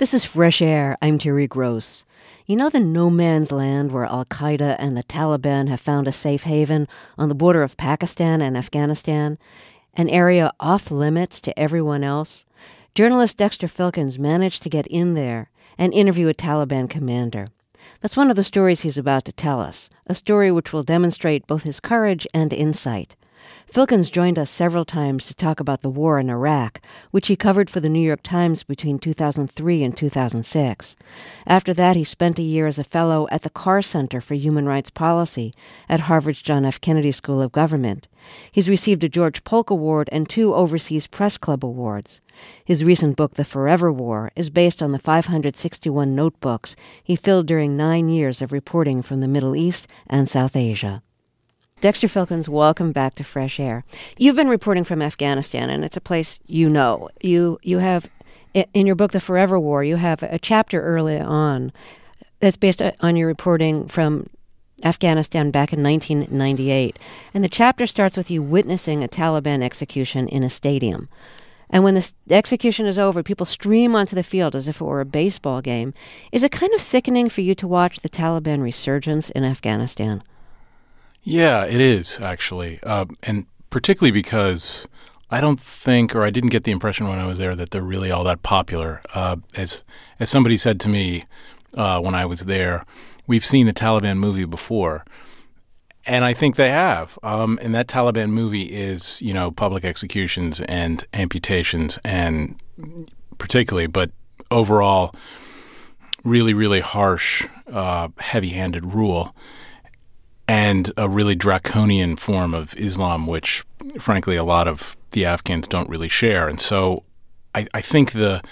This is Fresh Air. I'm Terry Gross. You know the no man's land where al-Qaeda and the Taliban have found a safe haven on the border of Pakistan and Afghanistan? An area off limits to everyone else? Journalist Dexter Filkins managed to get in there and interview a Taliban commander. That's one of the stories he's about to tell us, a story which will demonstrate both his courage and insight. Filkins joined us several times to talk about the war in Iraq, which he covered for the New York Times between 2003 and 2006. After that, he spent a year as a fellow at the Carr Center for Human Rights Policy at Harvard's John F. Kennedy School of Government. He's received a George Polk Award and 2 Overseas Press Club awards. His recent book, The Forever War, is based on the 561 notebooks he filled during 9 years of reporting from the Middle East and South Asia. Dexter Filkins, welcome back to Fresh Air. You've been reporting from Afghanistan, and it's a place you know. You have, in your book, The Forever War, you have a chapter early on that's based on your reporting from Afghanistan back in 1998. And the chapter starts with you witnessing a Taliban execution in a stadium. And when the execution is over, people stream onto the field as if it were a baseball game. Is it kind of sickening for you to watch the Taliban resurgence in Afghanistan? Yeah, it is, actually. And particularly because I don't think, or I didn't get the impression when I was there, that they're really all that popular. As somebody said to me when I was there, we've seen the Taliban movie before. And I think they have. And that Taliban movie is, public executions and amputations and particularly, but overall, really, really harsh, heavy-handed rule. And a really draconian form of Islam, which, frankly, a lot of the Afghans don't really share. And so, I think the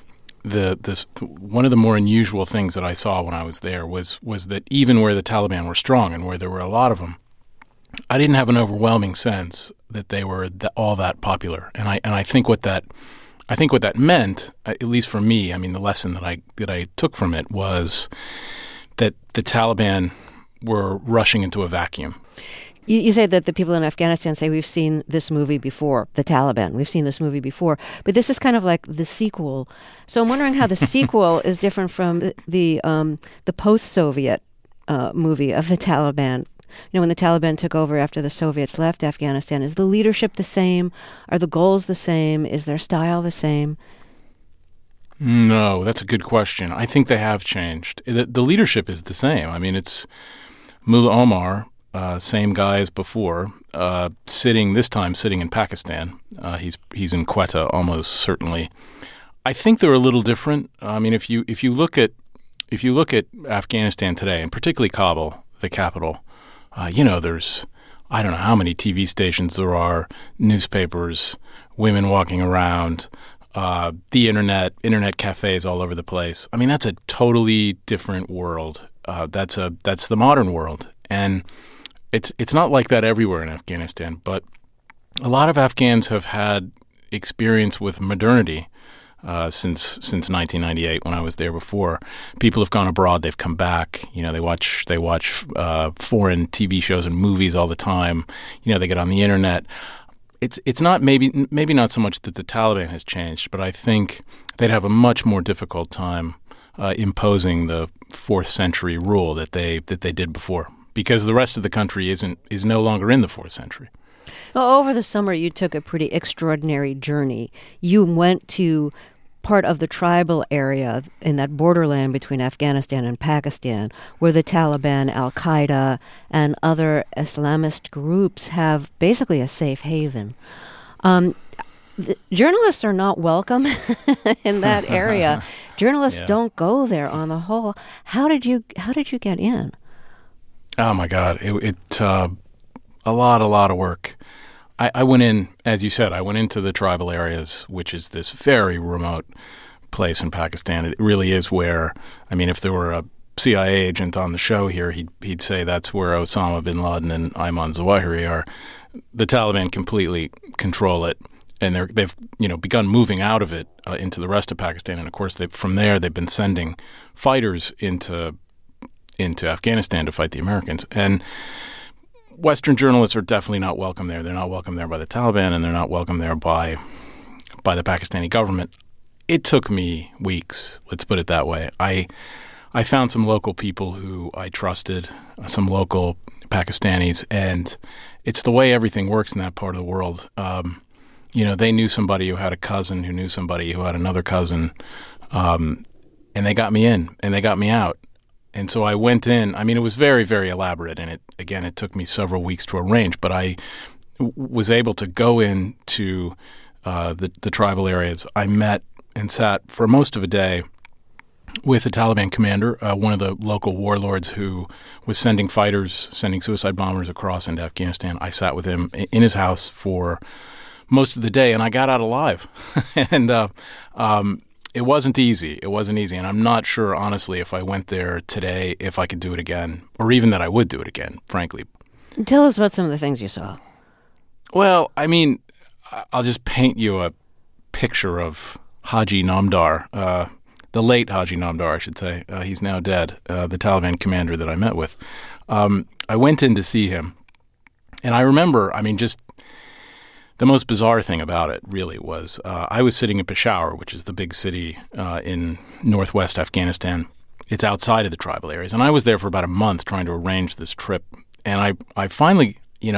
one of the more unusual things that I saw when I was there was that even where the Taliban were strong and where there were a lot of them, I didn't have an overwhelming sense that they were all that popular. And I think what that meant, at least for me, I mean, the lesson that I took from it was that the Taliban were rushing into a vacuum. You say that the people in Afghanistan say, we've seen this movie before, the Taliban. We've seen this movie before. But this is kind of like the sequel. So I'm wondering how the sequel is different from the post-Soviet movie of the Taliban. When the Taliban took over after the Soviets left Afghanistan, is the leadership the same? Are the goals the same? Is their style the same? No, that's a good question. I think they have changed. The leadership is the same. I mean, it's Mullah Omar, same guy as before, sitting in Pakistan. He's in Quetta almost certainly. I think they're a little different. I mean, if you look at Afghanistan today, and particularly Kabul, the capital, there's I don't know how many TV stations there are, newspapers, women walking around, the internet cafes all over the place. I mean, that's a totally different world. That's the modern world, and it's not like that everywhere in Afghanistan. But a lot of Afghans have had experience with modernity since 1998 when I was there before. People have gone abroad, they've come back. They watch foreign TV shows and movies all the time. They get on the internet. It's not maybe not so much that the Taliban has changed, but I think they'd have a much more difficult time imposing the 4th century rule that they did before, because the rest of the country is no longer in the 4th century. Well, over the summer, you took a pretty extraordinary journey. You went to part of the tribal area in that borderland between Afghanistan and Pakistan, where the Taliban, al-Qaeda, and other Islamist groups have basically a safe haven. Journalists are not welcome in that area. Journalists don't go there on the whole. How did you get in? Oh my God, it a lot of work. I went in, as you said, I went into the tribal areas, which is this very remote place in Pakistan. It really is where, I mean, if there were a CIA agent on the show here, he'd say that's where Osama bin Laden and Ayman Zawahiri are. The Taliban completely control it, and they've begun moving out of it into the rest of Pakistan. And of course, from there they've been sending fighters into Afghanistan to fight the Americans. And Western journalists are definitely not welcome there. They're not welcome there by the Taliban, and they're not welcome there by the Pakistani government. It took me weeks, let's put it that way. I found some local people who I trusted, some local Pakistanis, and it's the way everything works in that part of the world. They knew somebody who had a cousin who knew somebody who had another cousin, and they got me in, and they got me out. And so I went in. I mean, it was very, very elaborate, and it took me several weeks to arrange, but I was able to go into the tribal areas. I met and sat for most of a day with a Taliban commander, one of the local warlords who was sending suicide bombers across into Afghanistan. I sat with him in his house for most of the day, and I got out alive. And it wasn't easy. It wasn't easy, and I'm not sure, honestly, if I went there today, if I could do it again, or even that I would do it again, frankly. Tell us about some of the things you saw. Well, I mean, I'll just paint you a picture of Haji Namdar, the late Haji Namdar, I should say. He's now dead, the Taliban commander that I met with. I went in to see him, and I remember, just the most bizarre thing about it really was I was sitting in Peshawar, which is the big city in northwest Afghanistan. It's outside of the tribal areas, and I was there for about a month trying to arrange this trip, and I finally,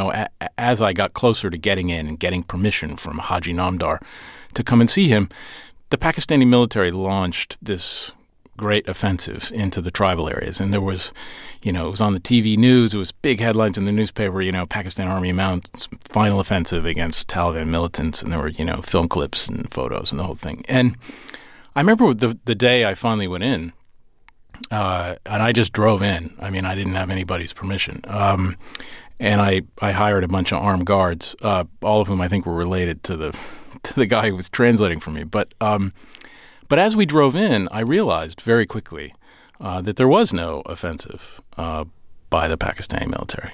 as I got closer to getting in and getting permission from Haji Namdar to come and see him, the Pakistani military launched this great offensive into the tribal areas. And there was, it was on the TV news. It was big headlines in the newspaper, Pakistan Army mounts final offensive against Taliban militants. And there were, film clips and photos and the whole thing. And I remember the day I finally went in, and I just drove in. I didn't have anybody's permission. And I hired a bunch of armed guards, all of whom I think were related to the guy who was translating for me. But as we drove in, I realized very quickly that there was no offensive by the Pakistani military.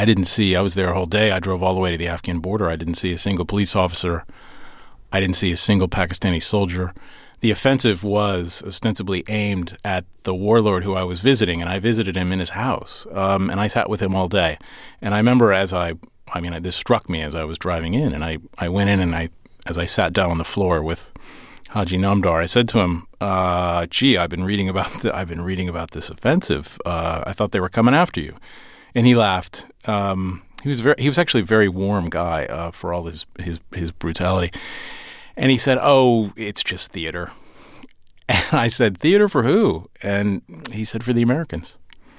I was there a whole day. I drove all the way to the Afghan border. I didn't see a single police officer. I didn't see a single Pakistani soldier. The offensive was ostensibly aimed at the warlord who I was visiting, and I visited him in his house, and I sat with him all day. And I remember this struck me as I was driving in, and I went in, and as I sat down on the floor with Haji Namdar, I said to him, I've been reading about this offensive. I thought they were coming after you." And he laughed. He was actually a very warm guy for all his brutality. And he said, "Oh, it's just theater." And I said, "Theater for who?" And he said, "For the Americans."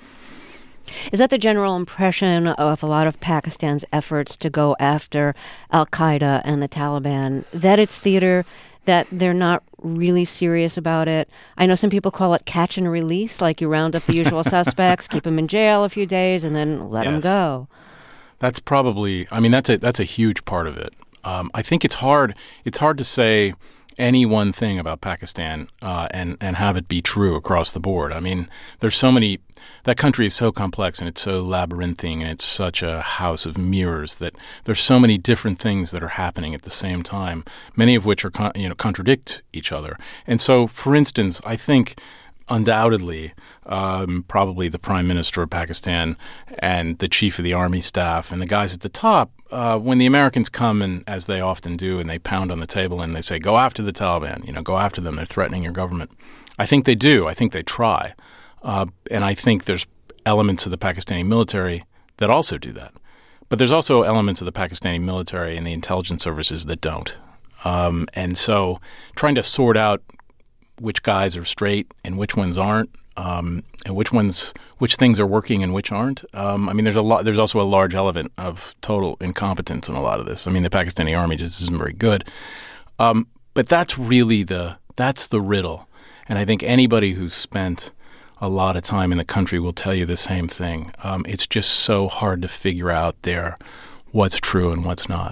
Is that the general impression of a lot of Pakistan's efforts to go after al-Qaeda and the Taliban, that it's theater, that they're not really serious about it? I know some people call it catch and release, like you round up the usual suspects, keep them in jail a few days, and then let them go. That's probably, that's a huge part of it. I think it's hard to say any one thing about Pakistan and have it be true across the board. There's so many. That country is so complex and it's so labyrinthine and it's such a house of mirrors that there's so many different things that are happening at the same time, many of which are contradict each other. And so, for instance, I think undoubtedly, probably the Prime Minister of Pakistan and the Chief of the Army Staff and the guys at the top, when the Americans come, and as they often do, and they pound on the table and they say, "Go after the Taliban, go after them, they're threatening your government." I think they do. I think they try. And I think there's elements of the Pakistani military that also do that. But there's also elements of the Pakistani military and the intelligence services that don't. And so trying to sort out which guys are straight and which ones aren't, and which things are working and which aren't. There's also a large element of total incompetence in a lot of this. The Pakistani army just isn't very good. But that's really that's the riddle. And I think anybody who's spent a lot of time in the country will tell you the same thing. It's just so hard to figure out what's true and what's not.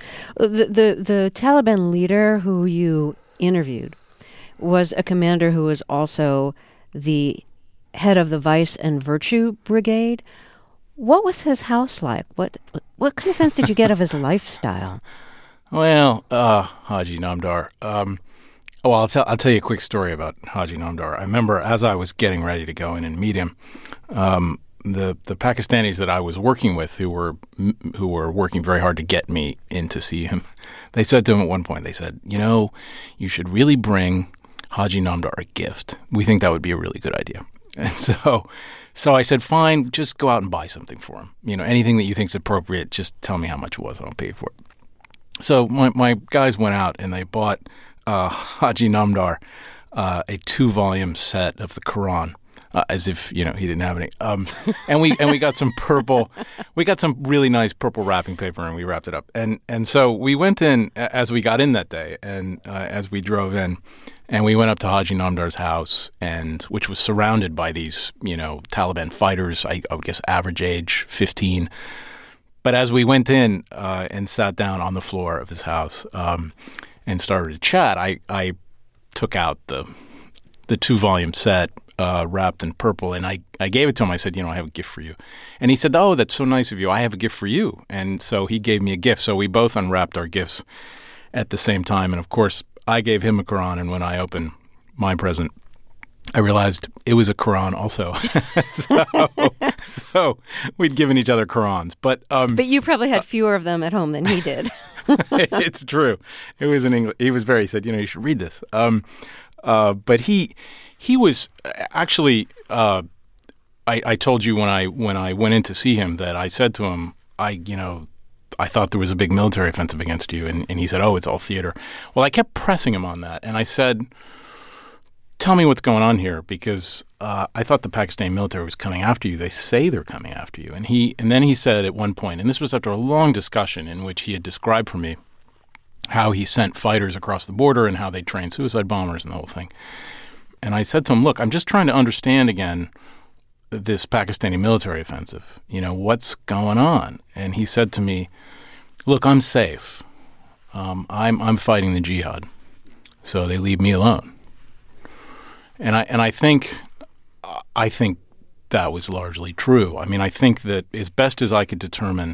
The Taliban leader who you interviewed was a commander who was also the head of the Vice and Virtue Brigade. What was his house like? What kind of sense did you get of his lifestyle? Well, Haji Namdar. I'll tell you a quick story about Haji Namdar. I remember as I was getting ready to go in and meet him, the Pakistanis that I was working with, who were working very hard to get me in to see him, they said to him at one point, they said, you should really bring Haji Namdar a gift. We think that would be a really good idea. And so I said, fine, just go out and buy something for him. Anything that you think is appropriate, just tell me how much it was and I'll pay for it. So my guys went out and they bought Haji Namdar a 2-volume set of the Quran, as if he didn't have any. And we got some really nice purple wrapping paper and we wrapped it up. And so we went in as we got in that day, and as we drove in, and we went up to Haji Namdar's house, which was surrounded by these Taliban fighters. I would guess average age 15. But as we went in and sat down on the floor of his house and started to chat, I took out the 2-volume set wrapped in purple, and I gave it to him. I said, I have a gift for you. And he said, oh, that's so nice of you. I have a gift for you. And so he gave me a gift. So we both unwrapped our gifts at the same time. And, of course, I gave him a Quran, and when I opened my present, I realized it was a Quran also. so we'd given each other Qurans. But you probably had fewer of them at home than he did. It's true. It was in English. He said, you should read this. But he was actually. I told you when I went in to see him that I said to him, I thought there was a big military offensive against you, and he said, oh, it's all theater. Well, I kept pressing him on that, and I said, tell me what's going on here, because I thought the Pakistani military was coming after you. They say they're coming after you. And then he said at one point, and this was after a long discussion in which he had described for me how he sent fighters across the border and how they trained suicide bombers and the whole thing. And I said to him, look, I'm just trying to understand again this Pakistani military offensive. What's going on? And he said to me, look, I'm safe. I'm fighting the jihad, so they leave me alone. And I think that was largely true. I mean, I think that as best as I could determine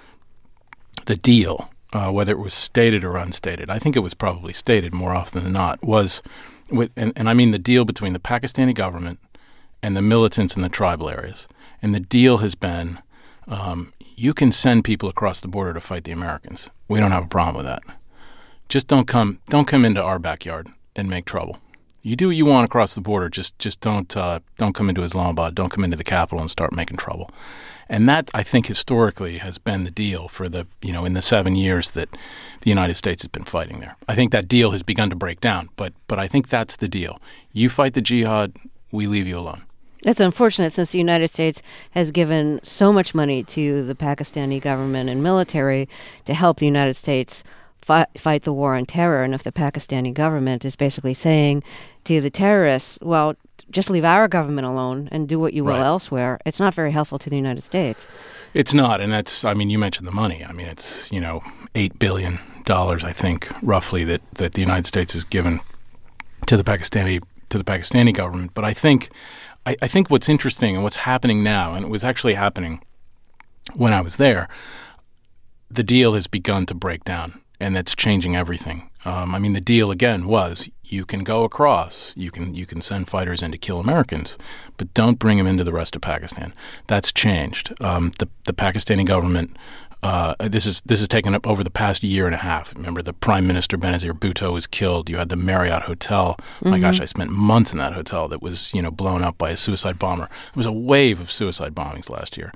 the deal, whether it was stated or unstated, I think it was probably stated more often than not, and I mean the deal between the Pakistani government and the militants in the tribal areas. And the deal has been, you can send people across the border to fight the Americans. We don't have a problem with that. Just don't come into our backyard and make trouble. You do what you want across the border. Just don't come into Islamabad. Don't come into the capital and start making trouble. And that, I think, historically has been the deal for in the 7 years that the United States has been fighting there. I think that deal has begun to break down, but I think that's the deal. You fight the jihad, we leave you alone. That's unfortunate, since the United States has given so much money to the Pakistani government and military to help the United States fight the war on terror. And if the Pakistani government is basically saying to the terrorists, well, just leave our government alone and do what you will elsewhere, it's not very helpful to the United States. It's not, and that's, you mentioned the money. It's, $8 billion, I think, roughly, that the United States has given to the Pakistani government. But I think what's interesting and what's happening now, and it was actually happening when I was there, the deal has begun to break down, and that's changing everything. The deal again was you can go across, you can send fighters in to kill Americans, but don't bring them into the rest of Pakistan. That's changed. The Pakistani government. This is taken up over the past year and a half. Remember, the Prime Minister Benazir Bhutto was killed. You had the Marriott Hotel. My gosh, I spent months in that hotel that was blown up by a suicide bomber. There was a wave of suicide bombings last year.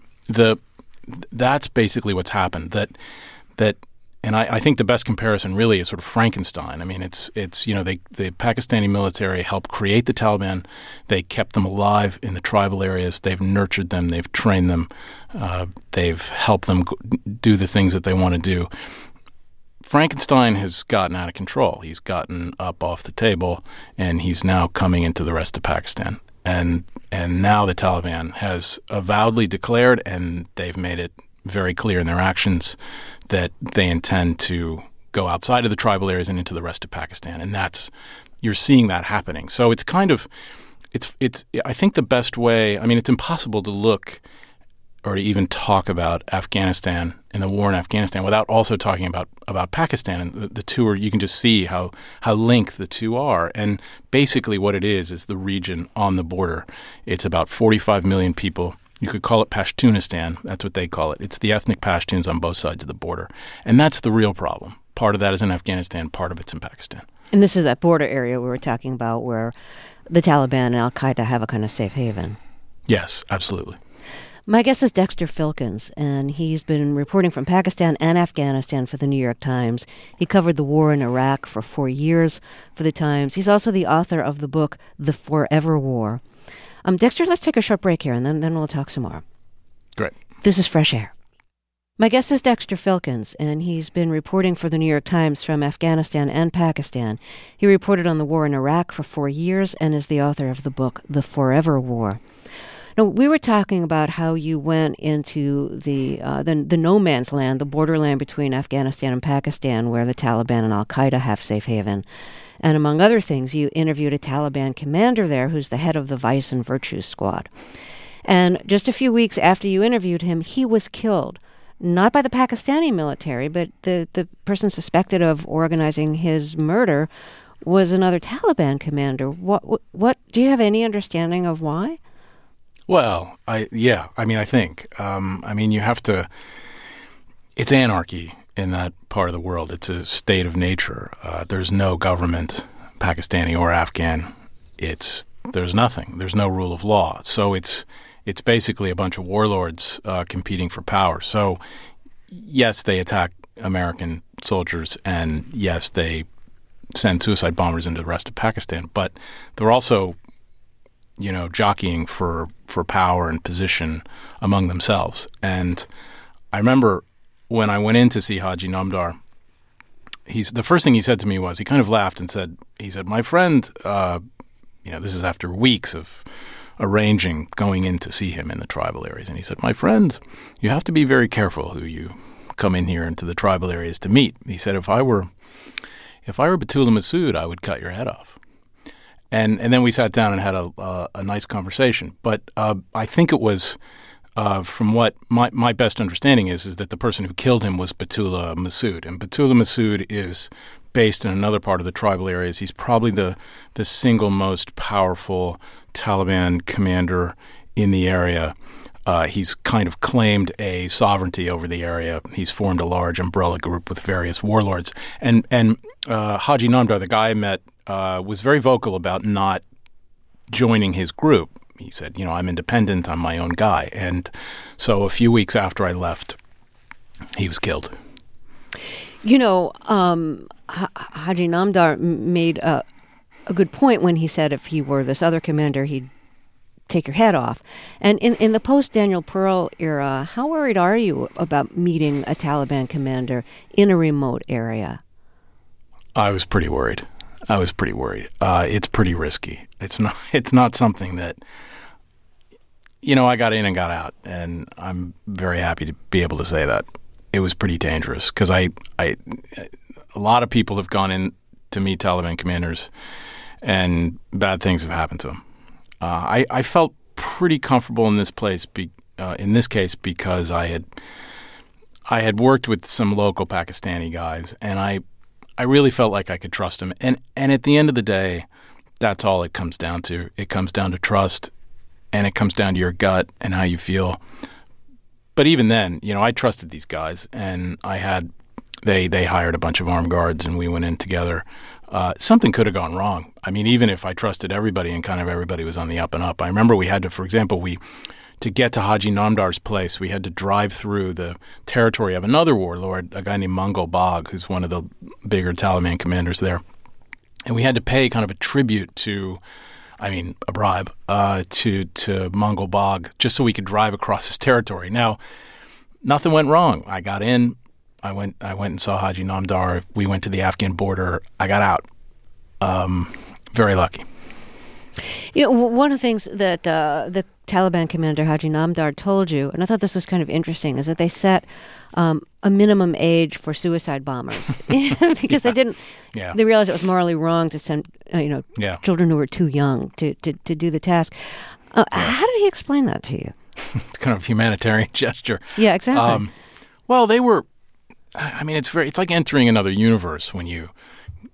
That's basically what's happened. And I think the best comparison really is sort of Frankenstein. It's the Pakistani military helped create the Taliban. They kept them alive in the tribal areas. They've nurtured them. They've trained them. They've helped them do the things that they want to do. Frankenstein has gotten out of control. He's gotten up off the table, and he's now coming into the rest of Pakistan. And now the Taliban has avowedly declared, and they've made it very clear in their actions, that they intend to go outside of the tribal areas and into the rest of Pakistan. And you're seeing that happening. So it's kind of, I think the best way, it's impossible to look or to even talk about Afghanistan and the war in Afghanistan without also talking about Pakistan. And the two are, you can just see how linked the two are. And basically what it is the region on the border. It's about 45 million people. You could call it Pashtunistan. That's what they call it. It's the ethnic Pashtuns on both sides of the border. And that's the real problem. Part of that is in Afghanistan. Part of it's in Pakistan. And this is that border area we were talking about where the Taliban and al-Qaeda have a kind of safe haven. Yes, absolutely. My guest is Dexter Filkins, and he's been reporting from Pakistan and Afghanistan for the New York Times. He covered the war in Iraq for 4 years for the Times. He's also the author of the book, The Forever War. Dexter, let's take a short break here, and then we'll talk some more. Great. This is Fresh Air. My guest is Dexter Filkins, and he's been reporting for the New York Times from Afghanistan and Pakistan. He reported on the war in Iraq for 4 years and is the author of the book, The Forever War. Now, we were talking about how you went into the no man's land, the borderland between Afghanistan and Pakistan, where the Taliban and al-Qaeda have safe haven. And among other things, you interviewed a Taliban commander there who's the head of the Vice and Virtue Squad. And just a few weeks after you interviewed him, he was killed. Not by the Pakistani military, but the person suspected of organizing his murder was another Taliban commander. What do you have any understanding of why? Well, I think. You have to. It's anarchy in that part of the world. It's a state of nature. There's no government, Pakistani or Afghan. There's nothing. There's no rule of law. So it's basically a bunch of warlords competing for power. So, yes, they attack American soldiers, and yes, they send suicide bombers into the rest of Pakistan. But they're also, jockeying for power and position among themselves. And I remember when I went in to see Haji Namdar, the first thing he said to me was, he kind of laughed and said, my friend, this is after weeks of arranging going in to see him in the tribal areas. And he said, my friend, you have to be very careful who you come in here into the tribal areas to meet. He said, if I were Batul Masood, I would cut your head off. And then we sat down and had a nice conversation. But I think it was, from what my best understanding is that the person who killed him was Batul Masood. And Batul Masood is based in another part of the tribal areas. He's probably the single most powerful Taliban commander in the area. He's kind of claimed a sovereignty over the area. He's formed a large umbrella group with various warlords. And Haji Namdar, the guy I met, was very vocal about not joining his group. He said, I'm independent, I'm my own guy. And so a few weeks after I left, he was killed. Haji Namdar made a good point when he said if he were this other commander, he'd take your head off. And in the post-Daniel Pearl era, how worried are you about meeting a Taliban commander in a remote area? I was pretty worried. It's pretty risky. It's not something that, I got in and got out, and I'm very happy to be able to say that. It was pretty dangerous because a lot of people have gone in to meet Taliban commanders, and bad things have happened to them. I felt pretty comfortable in this place, in this case, because I had worked with some local Pakistani guys, and I really felt like I could trust them. And at the end of the day, that's all it comes down to. It comes down to trust, and it comes down to your gut and how you feel. But even then, I trusted these guys, and they hired a bunch of armed guards, and we went in together. Something could have gone wrong. Even if I trusted everybody and kind of everybody was on the up and up. I remember we had to, for example, to get to Haji Namdar's place, we had to drive through the territory of another warlord, a guy named Mangal Bagh, who's one of the bigger Taliban commanders there. And we had to pay kind of a tribute a bribe to Mangal Bagh just so we could drive across his territory. Now, nothing went wrong. I got in. I went and saw Haji Namdar. We went to the Afghan border. I got out. Very lucky. One of the things that the Taliban commander Haji Namdar told you, and I thought this was kind of interesting, is that they set a minimum age for suicide bombers because they realized it was morally wrong to send children who were too young to do the task. How did he explain that to you? It's kind of a humanitarian gesture. Yeah, exactly. Well, they were. It's like entering another universe when you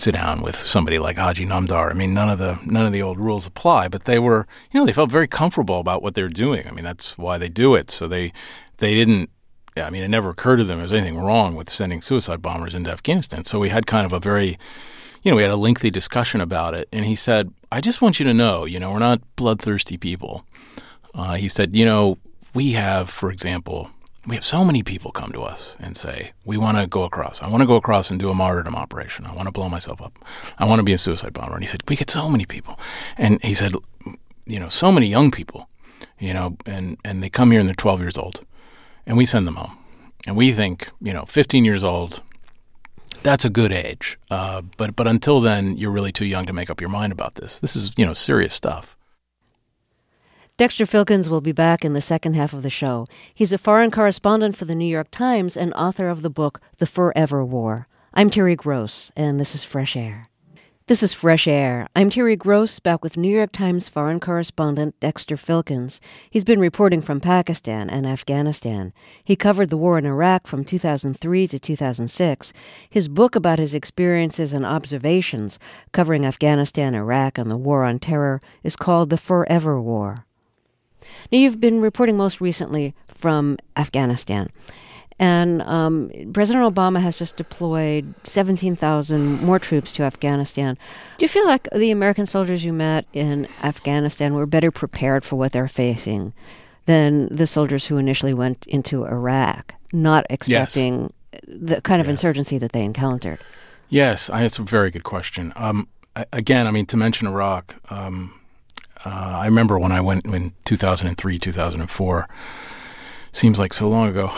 sit down with somebody like Haji Namdar. I mean, none of the old rules apply, but they were, they felt very comfortable about what they were doing. I mean, that's why they do it. So they didn't. I mean, it never occurred to them there was anything wrong with sending suicide bombers into Afghanistan. So we had kind of a very, we had a lengthy discussion about it. And he said, I just want you to know, we're not bloodthirsty people. He said, we have, for example, we have so many people come to us and say, we want to go across. I want to go across and do a martyrdom operation. I want to blow myself up. I want to be a suicide bomber. And he said, we get so many people. And he said, so many young people, and they come here and they're 12 years old. And we send them home. And we think, 15 years old, that's a good age. But until then, you're really too young to make up your mind about this. This is, serious stuff. Dexter Filkins will be back in the second half of the show. He's a foreign correspondent for the New York Times and author of the book The Forever War. I'm Terry Gross, and this is Fresh Air. This is Fresh Air. I'm Terry Gross, back with New York Times foreign correspondent Dexter Filkins. He's been reporting from Pakistan and Afghanistan. He covered the war in Iraq from 2003 to 2006. His book about his experiences and observations covering Afghanistan, Iraq, and the war on terror is called The Forever War. Now, you've been reporting most recently from Afghanistan. And President Obama has just deployed 17,000 more troops to Afghanistan. Do you feel like the American soldiers you met in Afghanistan were better prepared for what they're facing than the soldiers who initially went into Iraq, not expecting the kind of insurgency that they encountered? Yes, it's a very good question. Again, to mention Iraq, I remember when I went in 2003, 2004, seems like so long ago,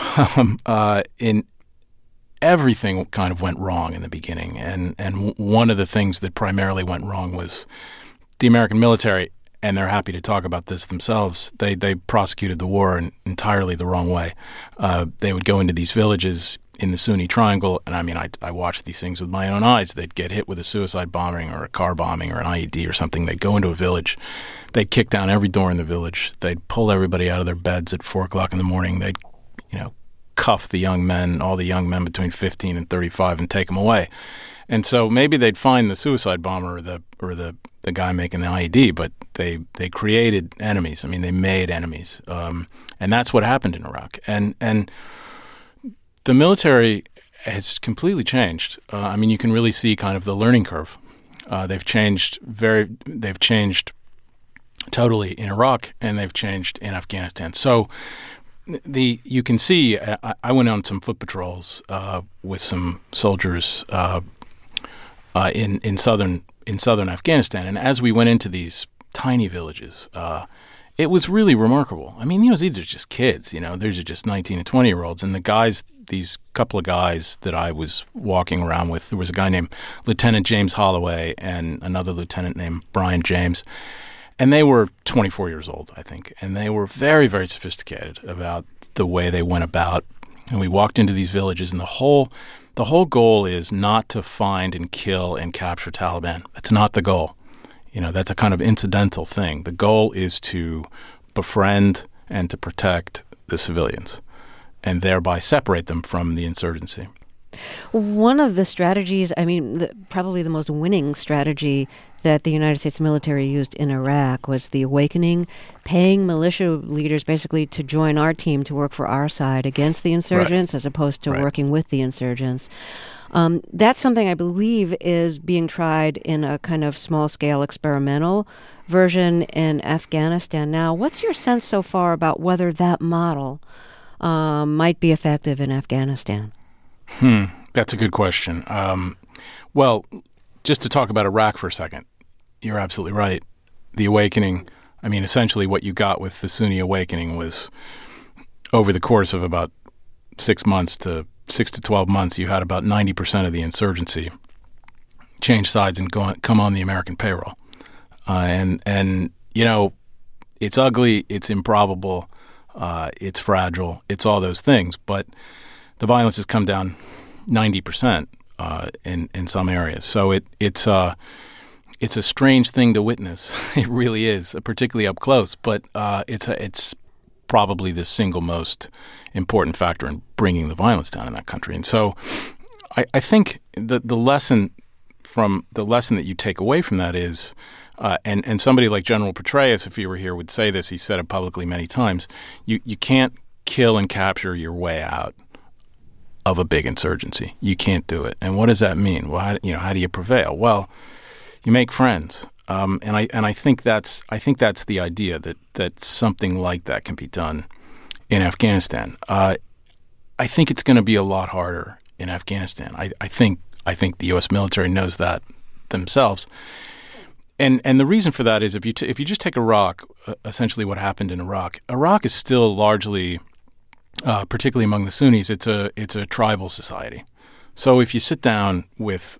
everything kind of went wrong in the beginning. And one of the things that primarily went wrong was the American military, and they're happy to talk about this themselves, they prosecuted the war in entirely the wrong way. They would go into these villages in the Sunni Triangle, and I watched these things with my own eyes. They'd get hit with a suicide bombing or a car bombing or an IED or something. They'd go into a village. They'd kick down every door in the village. They'd pull everybody out of their beds at 4 o'clock in the morning. They'd, cuff the young men, all the young men between 15 and 35, and take them away. And so maybe they'd find the suicide bomber or the guy making the IED, but they created enemies. They made enemies, and that's what happened in Iraq. And the military has completely changed. You can really see kind of the learning curve. They've changed totally in Iraq, and they've changed in Afghanistan. So you can see. I went on some foot patrols with some soldiers in southern Afghanistan, and as we went into these tiny villages, it was really remarkable. These are just kids. These are just 19 and 20-year-olds, and the guys. These couple of guys that I was walking around with, there was a guy named Lieutenant James Holloway and another lieutenant named Brian James, and they were 24 years old, I think, and they were very, very sophisticated about the way they went about. And we walked into these villages, and the whole goal is not to find and kill and capture Taliban. That's not the goal. That's a kind of incidental thing. The goal is to befriend and to protect the civilians, and thereby separate them from the insurgency. One of the strategies, probably the most winning strategy that the United States military used in Iraq was the awakening, paying militia leaders basically to join our team to work for our side against the insurgents as opposed to working with the insurgents. That's something I believe is being tried in a kind of small-scale experimental version in Afghanistan now. What's your sense so far about whether that model might be effective in Afghanistan? That's a good question. Well, just to talk about Iraq for a second, you're absolutely right. The awakening, essentially what you got with the Sunni awakening was over the course of about 6 to 12 months, you had about 90% of the insurgency change sides and come on the American payroll. And it's ugly, it's improbable, it's fragile, it's all those things, but the violence has come down 90% in some areas. So it's a strange thing to witness. It really is, particularly up close. But it's probably the single most important factor in bringing the violence down in that country. And so I think the lesson the lesson that you take away from that is, and somebody like General Petraeus, if he were here, would say this. He said it publicly many times. You can't kill and capture your way out of a big insurgency. You can't do it. And what does that mean? Well, how do you prevail? Well, you make friends. And I think that's the idea that something like that can be done in Afghanistan. I think it's going to be a lot harder in Afghanistan. I think the U.S. military knows that themselves. And the reason for that is if you just take Iraq, essentially what happened in Iraq is still largely, particularly among the Sunnis, it's a tribal society. So if you sit down with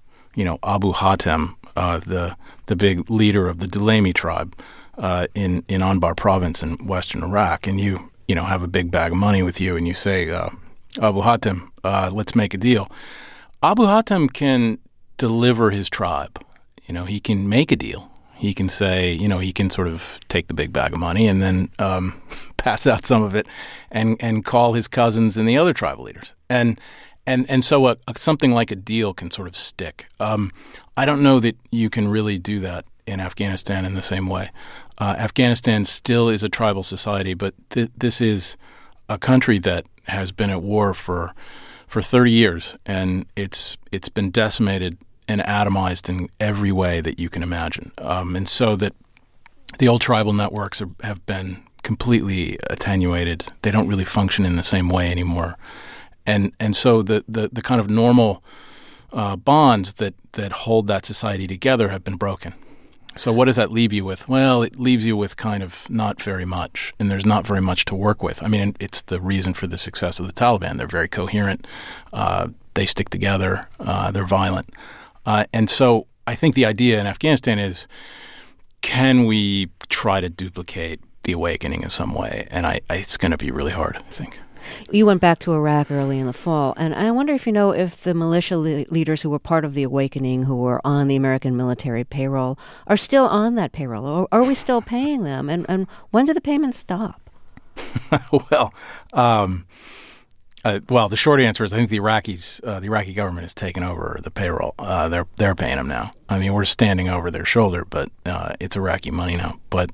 Abu Hatem, the big leader of the Dulami tribe in Anbar province in western Iraq, and you have a big bag of money with you, and you say, Abu Hatem, let's make a deal. Abu Hatem can deliver his tribe. He can make a deal. He can say, he can sort of take the big bag of money and then pass out some of it and call his cousins and the other tribal leaders. And so something like a deal can sort of stick. I don't know that you can really do that in Afghanistan in the same way. Afghanistan still is a tribal society, but this is a country that has been at war for 30 years, and it's been decimated and atomized in every way that you can imagine. And so that the old tribal networks have been completely attenuated. They don't really function in the same way anymore. And so the kind of normal bonds that hold that society together have been broken. So what does that leave you with? Well, it leaves you with kind of not very much, and there's not very much to work with. I mean, it's the reason for the success of the Taliban. They're very coherent. They stick together. They're violent. And so I think the idea in Afghanistan is, can we try to duplicate the awakening in some way? And it's going to be really hard, I think. You went back to Iraq early in the fall, and I wonder if the militia leaders who were part of the awakening, who were on the American military payroll, are still on that payroll, or are we still paying them? And when do the payments stop? Well, the short answer is I think the Iraqi government has taken over the payroll. They're paying them now. I mean, we're standing over their shoulder, but it's Iraqi money now. But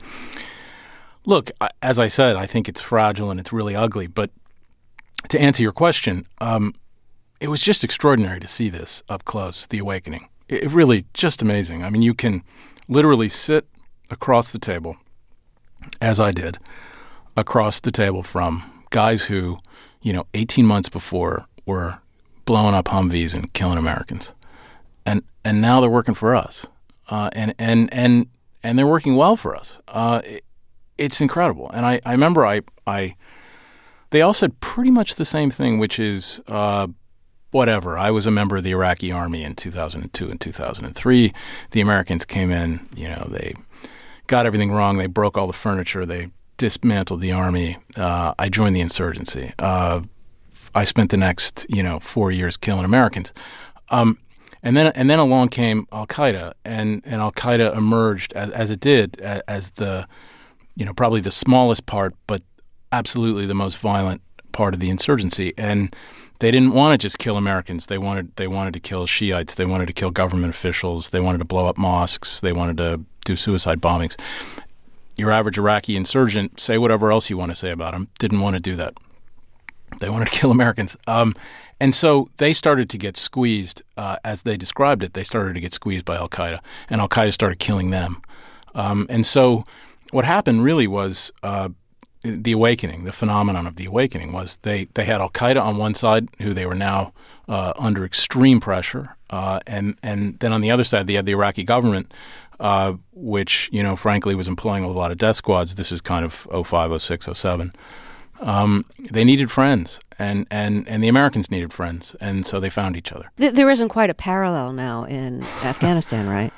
look, as I said, I think it's fragile and it's really ugly. But to answer your question, it was just extraordinary to see this up close, the awakening. It really just amazing. I mean, you can literally sit across the table, as I did, across the table from guys who, 18 months before were blowing up Humvees and killing Americans. And now they're working for us. And they're working well for us. It's incredible. And I remember they all said pretty much the same thing, which is, whatever. I was a member of the Iraqi army in 2002 and 2003. The Americans came in, they got everything wrong. They broke all the furniture. They dismantled the army. I joined the insurgency. I spent the next, 4 years killing Americans. And then along came Al-Qaeda, and Al-Qaeda emerged as it did as the, probably the smallest part, but absolutely the most violent part of the insurgency. And they didn't want to just kill Americans. They wanted to kill Shiites. They wanted to kill government officials. They wanted to blow up mosques. They wanted to do suicide bombings. Your average Iraqi insurgent, say whatever else you want to say about them, didn't want to do that. They wanted to kill Americans. And so they started to get squeezed, as they described it, they started to get squeezed by Al-Qaeda, and Al-Qaeda started killing them. And so what happened really was the awakening, the phenomenon of the awakening was they had Al-Qaeda on one side, who they were now under extreme pressure, and then on the other side they had the Iraqi government, which, frankly was employing a lot of death squads. This is kind of 05, 06, 07. They needed friends, and the Americans needed friends, and so they found each other. There isn't quite a parallel now in Afghanistan, right?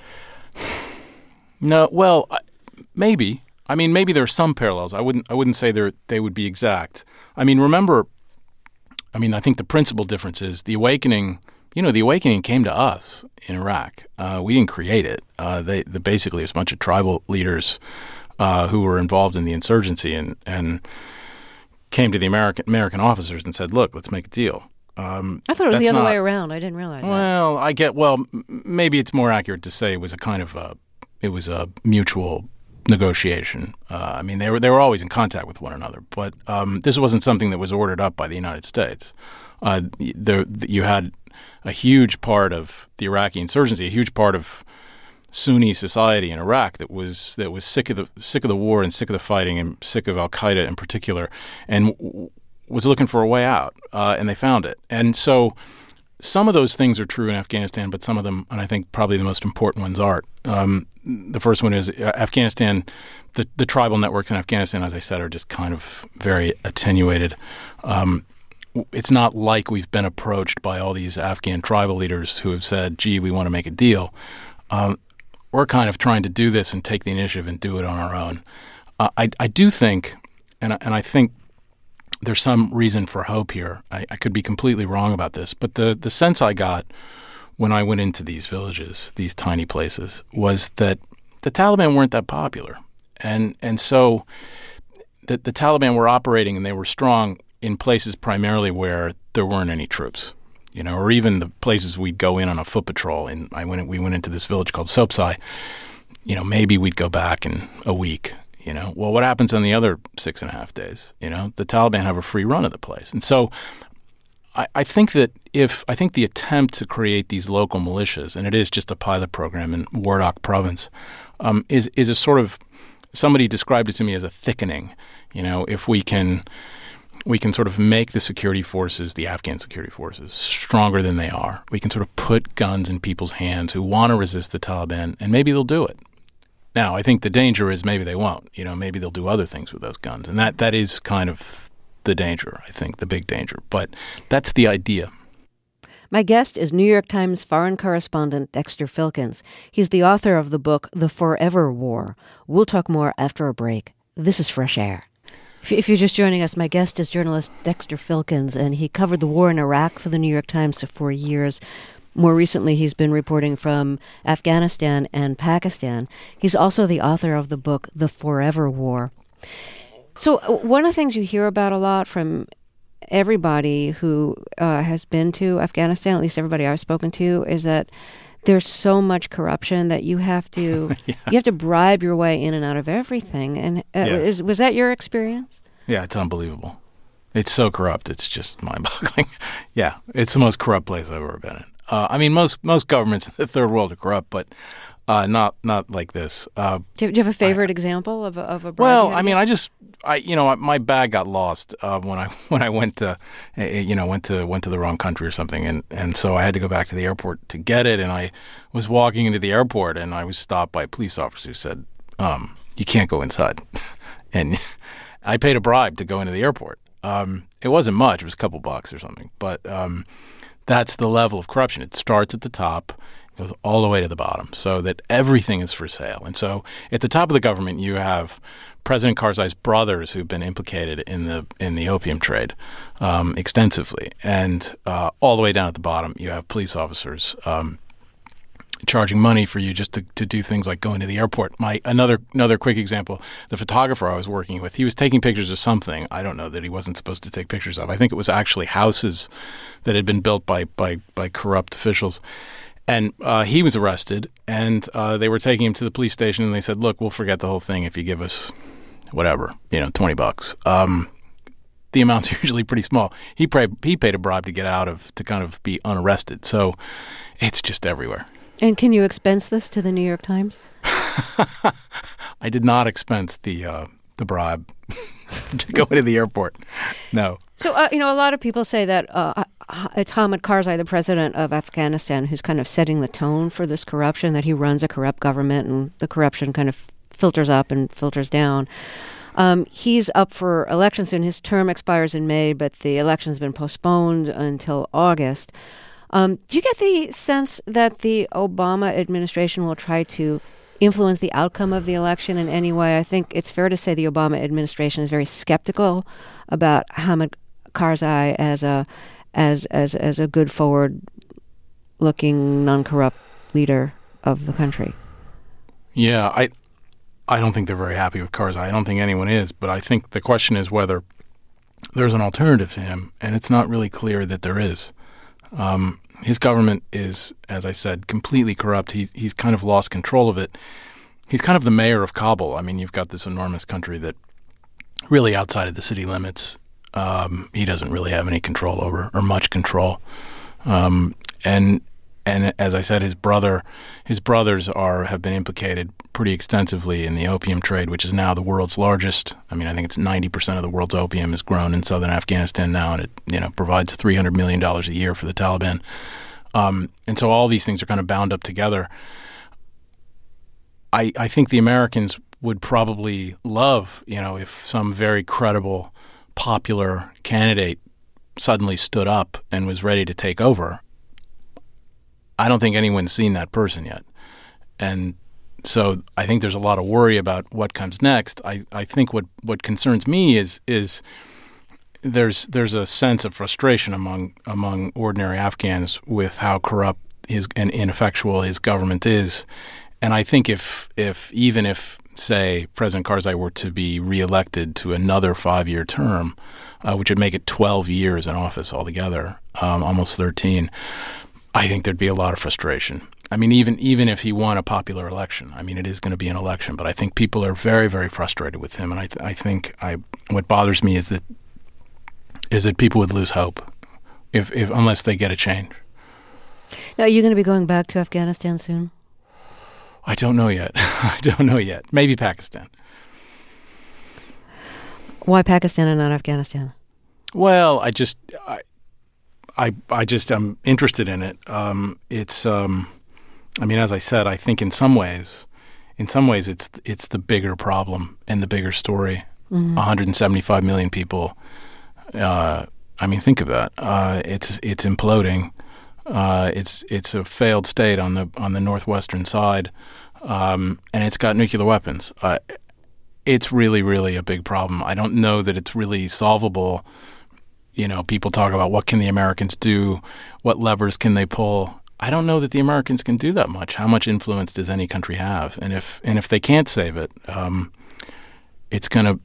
No, well, maybe. I mean, maybe there are some parallels. I wouldn't say they would be exact. I mean, remember, I think the principal difference is the awakening. The awakening came to us in Iraq. We didn't create it. Basically, it was a bunch of tribal leaders who were involved in the insurgency and came to the American officers and said, "Look, let's make a deal." I thought it was the other way around. I didn't realize that. Well, maybe it's more accurate to say it was a mutual negotiation. I mean, they were always in contact with one another, but this wasn't something that was ordered up by the United States. You had a huge part of the Iraqi insurgency, a huge part of Sunni society in Iraq that was sick of the war and sick of the fighting and sick of Al Qaeda in particular, and was looking for a way out, and they found it. And so some of those things are true in Afghanistan, but some of them, and I think probably the most important ones, aren't. The first one is Afghanistan. The tribal networks in Afghanistan, as I said, are just kind of very attenuated. It's not like we've been approached by all these Afghan tribal leaders who have said, gee, we want to make a deal. We're kind of trying to do this and take the initiative and do it on our own. I do think, and I think there's some reason for hope here. I could be completely wrong about this, but the sense I got when I went into these villages, these tiny places, was that the Taliban weren't that popular. And so the Taliban were operating and they were strong in places primarily where there weren't any troops, or even the places we'd go in on a foot patrol. And we went into this village called Sopsai. Maybe we'd go back in a week. Well, what happens on the other 6.5 days? The Taliban have a free run of the place. And so I think that the attempt to create these local militias, and it is just a pilot program in Wardak province, is a sort of, somebody described it to me as a thickening. If we can sort of make the security forces, the Afghan security forces, stronger than they are. We can sort of put guns in people's hands who want to resist the Taliban, and maybe they'll do it. Now, I think the danger is maybe they won't. Maybe they'll do other things with those guns. And that is kind of the danger, I think, the big danger. But that's the idea. My guest is New York Times foreign correspondent Dexter Filkins. He's the author of the book, The Forever War. We'll talk more after a break. This is Fresh Air. If you're just joining us, my guest is journalist Dexter Filkins, and he covered the war in Iraq for the New York Times for 4 years. More recently, he's been reporting from Afghanistan and Pakistan. He's also the author of the book, The Forever War. So one of the things you hear about a lot from everybody who has been to Afghanistan, at least everybody I've spoken to, is that there's so much corruption that you have to you have to bribe your way in and out of everything. And yes. Was that your experience? Yeah, it's unbelievable. It's so corrupt. It's just mind-boggling. Yeah, it's the most corrupt place I've ever been in. Most governments in the third world are corrupt, but not like this. Do you have a favorite example of a bribe? Well, my bag got lost when I went to the wrong country or something, and so I had to go back to the airport to get it. And I was walking into the airport, and I was stopped by a police officer who said, "You can't go inside," and I paid a bribe to go into the airport. It wasn't much; it was a couple bucks or something, but. That's the level of corruption. It starts at the top, goes all the way to the bottom, so that everything is for sale. And so at the top of the government, you have President Karzai's brothers who've been implicated in the opium trade extensively. And all the way down at the bottom, you have police officers charging money for you just to do things like going to the airport. Another quick example, the photographer I was working with, he was taking pictures of something, I don't know, that he wasn't supposed to take pictures of. I think it was actually houses that had been built by corrupt officials. And he was arrested, and they were taking him to the police station, and they said, look, we'll forget the whole thing if you give us whatever, $20. The amounts are usually pretty small. He paid a bribe to get out to kind of be unarrested. So it's just everywhere. And can you expense this to the New York Times? I did not expense the bribe to go into the airport. No. So, a lot of people say that it's Hamid Karzai, the president of Afghanistan, who's kind of setting the tone for this corruption, that he runs a corrupt government and the corruption kind of filters up and filters down. He's up for election soon. His term expires in May, but the election's been postponed until August. Do you get the sense that the Obama administration will try to influence the outcome of the election in any way? I think it's fair to say the Obama administration is very skeptical about Hamid Karzai as a good, forward-looking, non-corrupt leader of the country. Yeah, I don't think they're very happy with Karzai. I don't think anyone is, but I think the question is whether there's an alternative to him, and it's not really clear that there is. His government is, as I said, completely corrupt. He's kind of lost control of it. He's kind of the mayor of Kabul. I mean, you've got this enormous country that really outside of the city limits, he doesn't really have any control over, or much control. And as I said, his brothers have been implicated pretty extensely in the opium trade, which is now the world's largest. I mean, I think it's 90% of the world's opium is grown in southern Afghanistan now, and it provides $300 million a year for the Taliban. And so all these things are kind of bound up together. I think the Americans would probably love, if some very credible, popular candidate suddenly stood up and was ready to take over. I don't think anyone's seen that person yet. And so I think there's a lot of worry about what comes next. I think what concerns me is there's a sense of frustration among ordinary Afghans with how corrupt and ineffectual his government is. And I think if say, President Karzai were to be reelected to another 5-year term, which would make it 12 years in office altogether, almost 13, I think there'd be a lot of frustration. I mean, even if he won a popular election, I mean, it is going to be an election, but I think people are very, very frustrated with him. And I think what bothers me is that people would lose hope if unless they get a change. Now, are you going to be going back to Afghanistan soon? I don't know yet. Maybe Pakistan. Why Pakistan and not Afghanistan? Well, I just am interested in it. I mean, as I said, I think in some ways, it's the bigger problem and the bigger story. Mm-hmm. 175 million people. I mean, think of that. It's imploding. It's a failed state on the northwestern side, and it's got nuclear weapons. It's really, really a big problem. I don't know that it's really solvable. People talk about what can the Americans do, what levers can they pull. I don't know that the Americans can do that much. How much influence does any country have? And if they can't save it, it's gonna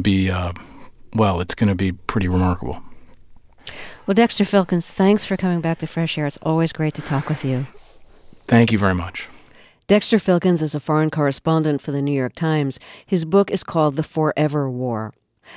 be pretty remarkable. Well, Dexter Filkins, thanks for coming back to Fresh Air. It's always great to talk with you. Thank you very much. Dexter Filkins is a foreign correspondent for the New York Times. His book is called The Forever War.